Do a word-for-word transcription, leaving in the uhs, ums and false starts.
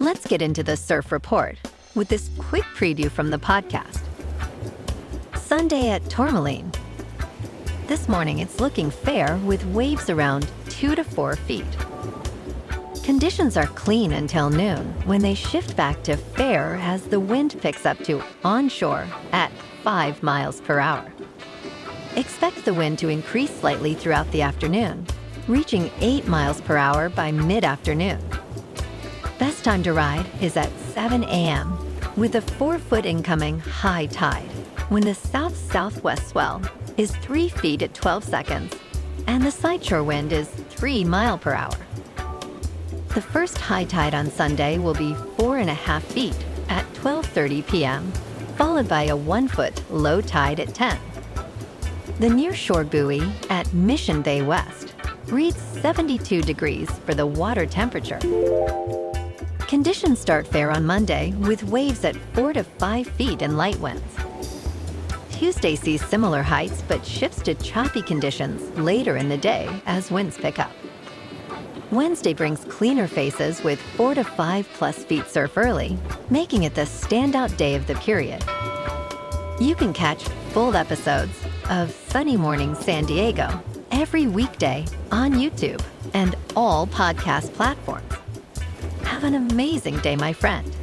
Let's get into the surf report with this quick preview from the podcast. Sunday at Tourmaline. This morning it's looking fair with waves around two to four feet. Conditions are clean until noon when they shift back to fair as the wind picks up to onshore at five miles per hour. Expect the wind to increase slightly throughout the afternoon, reaching eight miles per hour by mid-afternoon. Best time to ride is at seven a.m. with a four-foot incoming high tide, when the south-southwest swell is three feet at twelve seconds, and the sideshore wind is three mile per hour. The first high tide on Sunday will be four and a half feet at twelve thirty p.m., followed by a one-foot low tide at ten. The nearshore buoy at Mission Bay West reads seventy-two degrees for the water temperature. Conditions start fair on Monday with waves at four to five feet and light winds. Tuesday sees similar heights but shifts to choppy conditions later in the day as winds pick up. Wednesday brings cleaner faces with four to five plus feet surf early, making it the standout day of the period. You can catch full episodes of Sunny Morning San Diego every weekday on YouTube and all podcast platforms. Have an amazing day, my friend.